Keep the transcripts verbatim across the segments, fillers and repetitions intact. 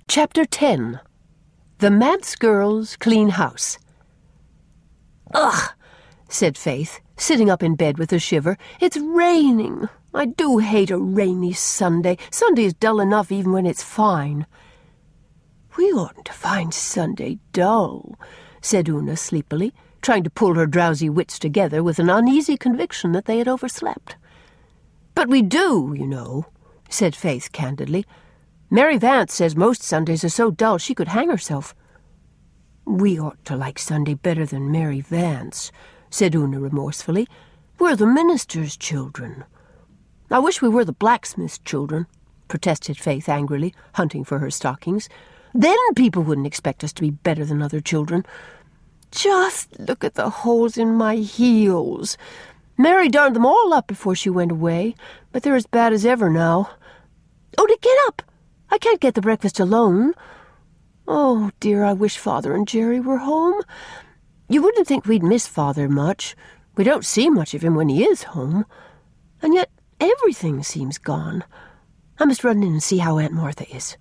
Chapter ten. The Manse Girls Clean House. "Ugh," said Faith, sitting up in bed with a shiver. "It's raining. I do hate a rainy Sunday. Sunday is dull enough even when it's fine." "We oughtn't to find Sunday dull," said Una sleepily, trying to pull her drowsy wits together with an uneasy conviction that they had overslept. "But we do, you know," said Faith candidly. "Mary Vance says most Sundays are so dull she could hang herself." "We ought to like Sunday better than Mary Vance," said Una remorsefully. "We're the minister's children." "I wish we were the blacksmith's children," protested Faith angrily, hunting for her stockings. "Then people wouldn't expect us to be better than other children. Just look at the holes in my heels. Mary darned them all up before she went away, but they're as bad as ever now. Una, get up! I can't get the breakfast alone. Oh, dear, I wish Father and Jerry were home. You wouldn't think we'd miss Father much. We don't see much of him when he is home. And yet everything seems gone. I must run in and see how Aunt Martha is."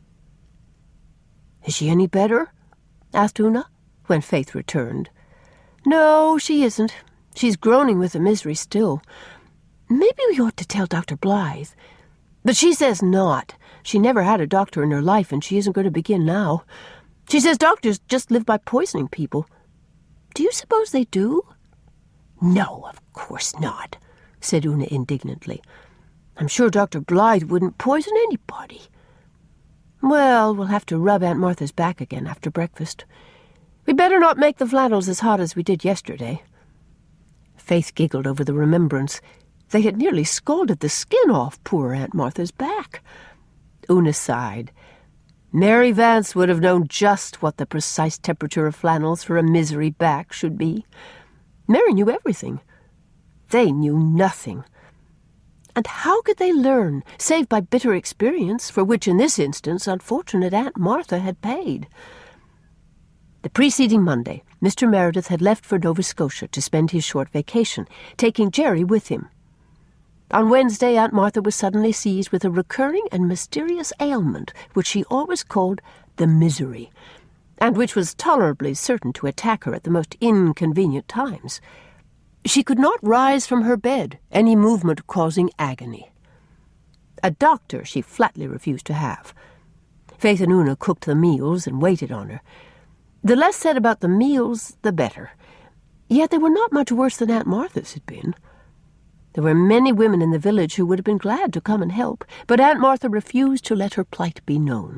"Is she any better?" asked Una, when Faith returned. "No, she isn't. She's groaning with the misery still. Maybe we ought to tell Doctor Blythe. But she says not. She never had a doctor in her life, and she isn't going to begin now. She says doctors just live by poisoning people. Do you suppose they do?" "No, of course not," said Una indignantly. "I'm sure Doctor Blythe wouldn't poison anybody." "Well, we'll have to rub Aunt Martha's back again after breakfast. We better not make the flannels as hot as we did yesterday." Faith giggled over the remembrance. They had nearly scalded the skin off poor Aunt Martha's back. Una sighed. Mary Vance would have known just what the precise temperature of flannels for a misery back should be. Mary knew everything. They knew nothing. And how could they learn, save by bitter experience, for which in this instance unfortunate Aunt Martha had paid? The preceding Monday, Mister Meredith had left for Nova Scotia to spend his short vacation, taking Jerry with him. On Wednesday, Aunt Martha was suddenly seized with a recurring and mysterious ailment which she always called the misery, and which was tolerably certain to attack her at the most inconvenient times. She could not rise from her bed, any movement causing agony. A doctor she flatly refused to have. Faith and Una cooked the meals and waited on her. The less said about the meals, the better. Yet they were not much worse than Aunt Martha's had been. There were many women in the village who would have been glad to come and help, but Aunt Martha refused to let her plight be known.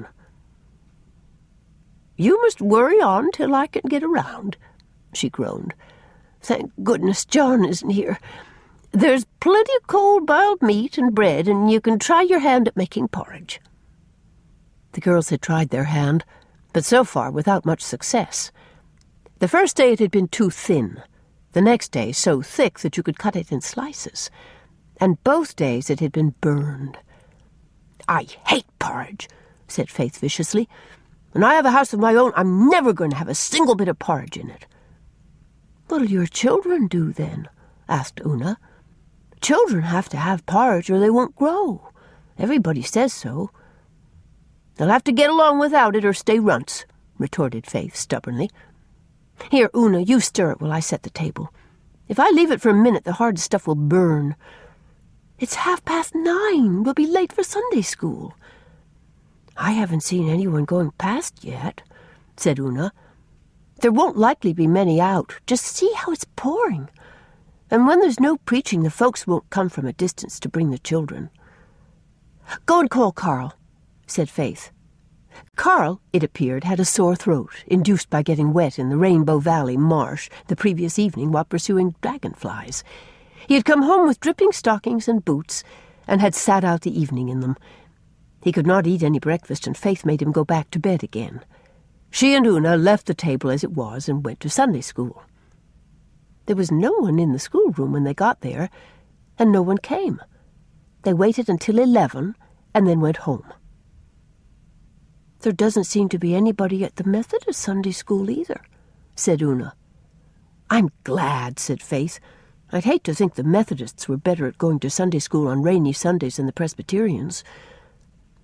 "You must worry on till I can get around," she groaned. "Thank goodness John isn't here. There's plenty of cold boiled meat and bread, and you can try your hand at making porridge." The girls had tried their hand, but so far without much success. The first day it had been too thin, the next day so thick that you could cut it in slices, and both days it had been burned. "I hate porridge," said Faith viciously. "When I have a house of my own, I'm never going to have a single bit of porridge in it." "What'll your children do, then?" asked Una. "Children have to have porridge or they won't grow. Everybody says so." "They'll have to get along without it or stay runts," retorted Faith stubbornly. "Here, Una, you stir it while I set the table. If I leave it for a minute, the hard stuff will burn." "It's half past nine. We'll be late for Sunday school." "I haven't seen anyone going past yet," said Una. "There won't likely be many out. Just see how it's pouring. And when there's no preaching, the folks won't come from a distance to bring the children." "Go and call Carl," said Faith. Carl, it appeared, had a sore throat, induced by getting wet in the Rainbow Valley marsh the previous evening while pursuing dragonflies. He had come home with dripping stockings and boots, and had sat out the evening in them. He could not eat any breakfast, and Faith made him go back to bed again. She and Una left the table as it was and went to Sunday school. There was no one in the schoolroom when they got there, and no one came. They waited until eleven, and then went home. "There doesn't seem to be anybody at the Methodist Sunday school either," said Una. "I'm glad," said Faith. "I'd hate to think the Methodists were better at going to Sunday school on rainy Sundays than the Presbyterians.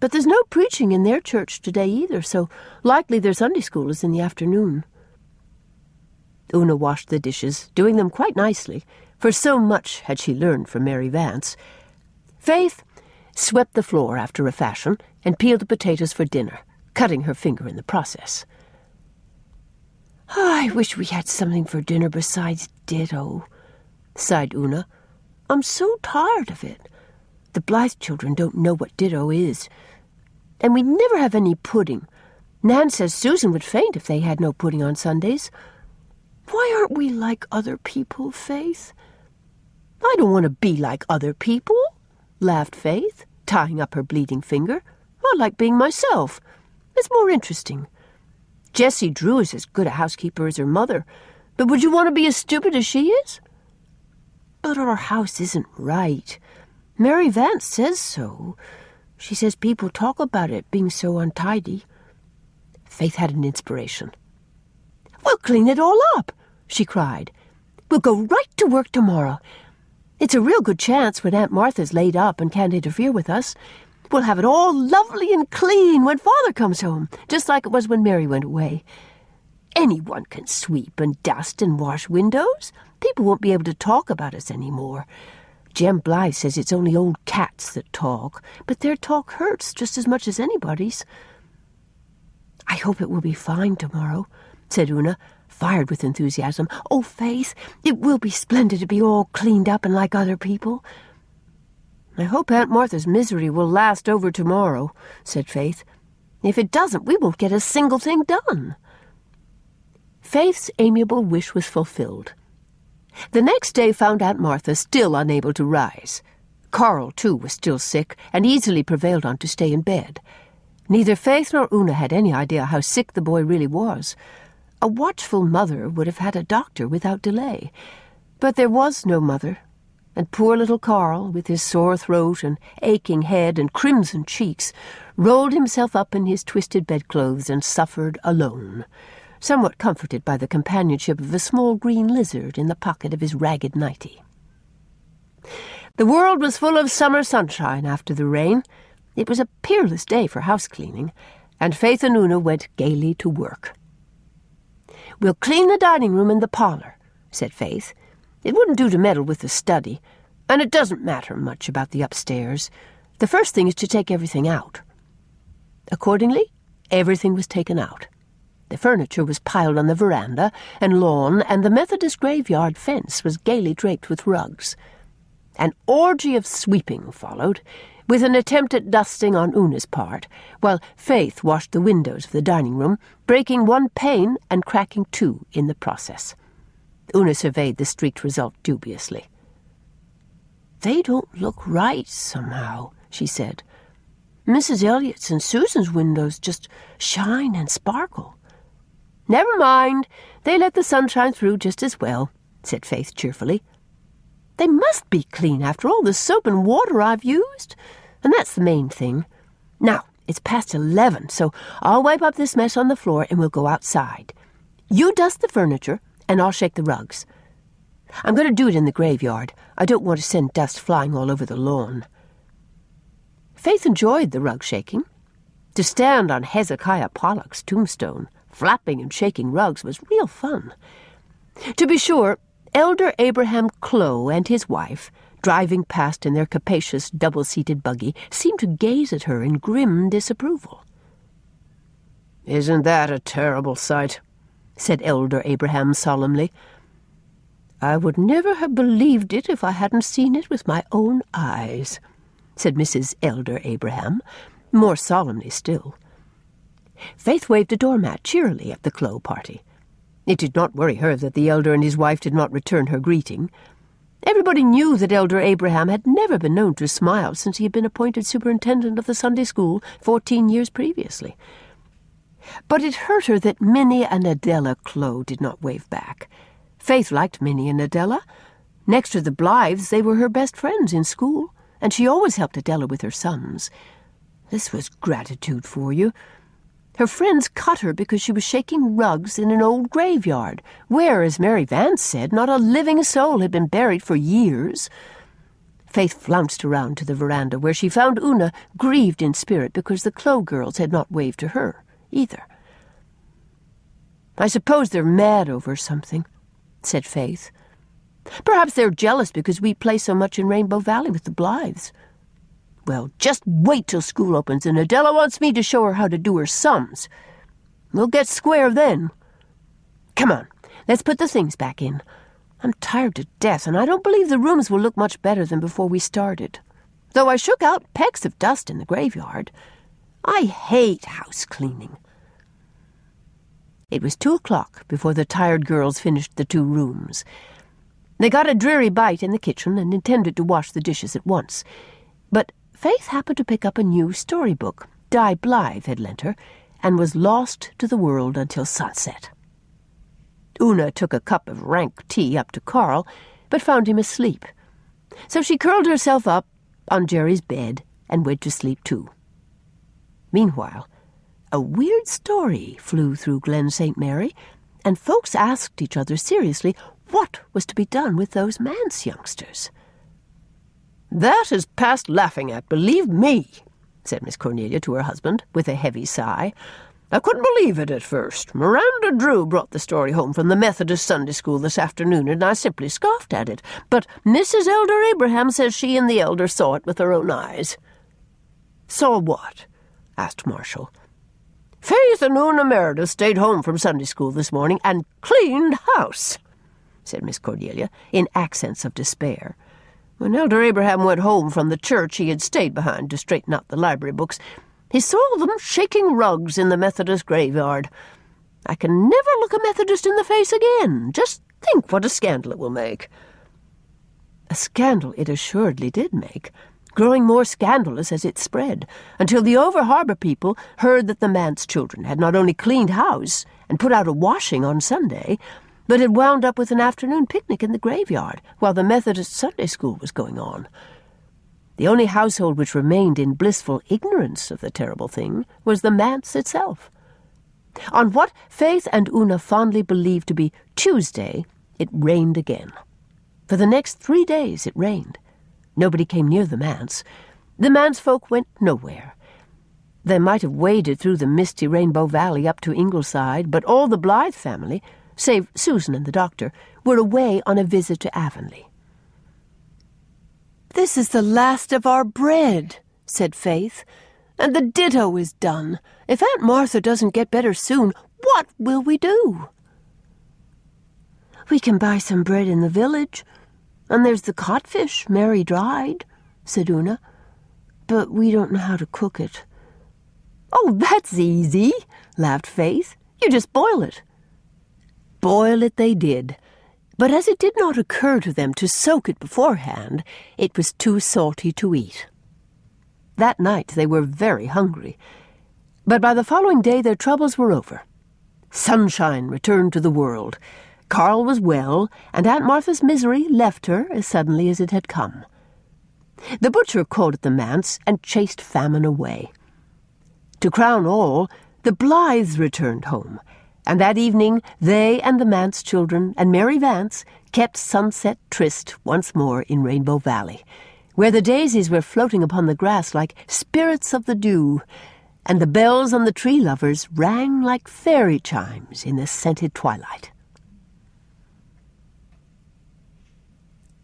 But there's no preaching in their church today either, so likely their Sunday school is in the afternoon. Una washed the dishes, doing them quite nicely, for so much had she learned from Mary Vance. Faith swept the floor after a fashion and peeled the potatoes for dinner, cutting her finger in the process. "I wish we had something for dinner besides ditto," sighed Una. "I'm so tired of it. The Blythe children don't know what ditto is. And we never have any pudding. Nan says Susan would faint if they had no pudding on Sundays. Why aren't we like other people, Faith?" "I don't want to be like other people," laughed Faith, tying up her bleeding finger. "I like being myself. It's more interesting. Jessie Drew is as good a housekeeper as her mother, but would you want to be as stupid as she is?" "But our house isn't right. Mary Vance says so. She says people talk about it being so untidy." Faith had an inspiration. "We'll clean it all up," she cried. "We'll go right to work tomorrow. It's a real good chance when Aunt Martha's laid up and can't interfere with us. We'll have it all lovely and clean when Father comes home, just like it was when Mary went away. Anyone can sweep and dust and wash windows. People won't be able to talk about us any more. Jem Blythe says it's only old cats that talk, but their talk hurts just as much as anybody's." "I hope it will be fine tomorrow," said Una, fired with enthusiasm. "Oh, Faith, it will be splendid to be all cleaned up and like other people." "I hope Aunt Martha's misery will last over tomorrow," said Faith. "If it doesn't, we won't get a single thing done." Faith's amiable wish was fulfilled. The next day found Aunt Martha still unable to rise. Carl, too, was still sick, and easily prevailed on to stay in bed. Neither Faith nor Una had any idea how sick the boy really was. A watchful mother would have had a doctor without delay. But there was no mother, and poor little Carl, with his sore throat and aching head and crimson cheeks, rolled himself up in his twisted bedclothes and suffered alone, somewhat comforted by the companionship of a small green lizard in the pocket of his ragged nightie. The world was full of summer sunshine after the rain. It was a peerless day for house-cleaning, and Faith and Una went gaily to work. "We'll clean the dining room and the parlour," said Faith. "It wouldn't do to meddle with the study, and it doesn't matter much about the upstairs. The first thing is to take everything out." Accordingly, everything was taken out. The furniture was piled on the veranda and lawn, and the Methodist graveyard fence was gaily draped with rugs. An orgy of sweeping followed, with an attempt at dusting on Una's part, while Faith washed the windows of the dining room, breaking one pane and cracking two in the process. Una surveyed the streaked result dubiously. "They don't look right, somehow," she said. "Missus Elliott's and Susan's windows just shine and sparkle." "Never mind. They let the sunshine through just as well," said Faith cheerfully. "They must be clean after all the soap and water I've used, and that's the main thing. Now, it's past eleven, so I'll wipe up this mess on the floor and we'll go outside. You dust the furniture, and I'll shake the rugs. I'm going to do it in the graveyard. I don't want to send dust flying all over the lawn." Faith enjoyed the rug shaking. To stand on Hezekiah Pollock's tombstone, flapping and shaking rugs, was real fun. To be sure, Elder Abraham Clow and his wife, driving past in their capacious double-seated buggy, seemed to gaze at her in grim disapproval. "Isn't that a terrible sight?" said Elder Abraham solemnly. "I would never have believed it if I hadn't seen it with my own eyes," said Missus Elder Abraham, more solemnly still. Faith waved a doormat cheerily at the Clow party. It did not worry her that the elder and his wife did not return her greeting. Everybody knew that Elder Abraham had never been known to smile since he had been appointed superintendent of the Sunday school fourteen years previously. But it hurt her that Minnie and Adela Clow did not wave back. Faith liked Minnie and Adela. Next to the Blythes, they were her best friends in school, and she always helped Adela with her sums. This was gratitude for you. Her friends cut her because she was shaking rugs in an old graveyard, where, as Mary Vance said, not a living soul had been buried for years. Faith flounced around to the veranda, where she found Una grieved in spirit because the Clow girls had not waved to her, either. "I suppose they're mad over something," said Faith. "Perhaps they're jealous because we play so much in Rainbow Valley with the Blythes. Well, just wait till school opens and Adela wants me to show her how to do her sums. We'll get square then. Come on, let's put the things back in. I'm tired to death, and I don't believe the rooms will look much better than before we started. Though I shook out pecks of dust in the graveyard. I hate house cleaning." It was two o'clock before the tired girls finished the two rooms. They got a dreary bite in the kitchen and intended to wash the dishes at once. But Faith happened to pick up a new storybook Di Blythe had lent her, and was lost to the world until sunset. Una took a cup of rank tea up to Carl, but found him asleep. So she curled herself up on Jerry's bed and went to sleep too. Meanwhile, a weird story flew through Glen Saint Mary, and folks asked each other seriously what was to be done with those manse youngsters. "That is past laughing at, believe me," said Miss Cornelia to her husband, with a heavy sigh. "I couldn't believe it at first. Miranda Drew brought the story home from the Methodist Sunday School this afternoon, and I simply scoffed at it. But Missus Elder Abraham says she and the elder saw it with her own eyes." "Saw what?" asked Marshall. "Faith and Una Meredith stayed home from Sunday School this morning and cleaned house," said Miss Cordelia, in accents of despair. "When Elder Abraham went home from the church he had stayed behind to straighten out the library books, he saw them shaking rugs in the Methodist graveyard. I can never look a Methodist in the face again. Just think what a scandal it will make." A scandal it assuredly did make, growing more scandalous as it spread, until the over-harbour people heard that the manse children had not only cleaned house and put out a washing on Sunday, but had wound up with an afternoon picnic in the graveyard while the Methodist Sunday School was going on. The only household which remained in blissful ignorance of the terrible thing was the manse itself. On what Faith and Una fondly believed to be Tuesday, it rained again. For the next three days it rained. Nobody came near the manse. The manse folk went nowhere. They might have waded through the misty Rainbow Valley up to Ingleside, but all the Blythe family, save Susan and the doctor, were away on a visit to Avonlea. "This is the last of our bread," said Faith, "and the ditto is done. If Aunt Martha doesn't get better soon, what will we do?" "We can buy some bread in the village, and there's the codfish Mary dried," said Una. "But we don't know how to cook it." "Oh, that's easy," laughed Faith. "You just boil it." Boil it they did. But as it did not occur to them to soak it beforehand, it was too salty to eat. That night they were very hungry, but by the following day their troubles were over. Sunshine returned to the world. Carl was well, and Aunt Martha's misery left her as suddenly as it had come. The butcher called at the manse and chased famine away. To crown all, the Blythes returned home, and that evening they and the manse children and Mary Vance kept sunset tryst once more in Rainbow Valley, where the daisies were floating upon the grass like spirits of the dew, and the bells on the tree lovers rang like fairy chimes in the scented twilight.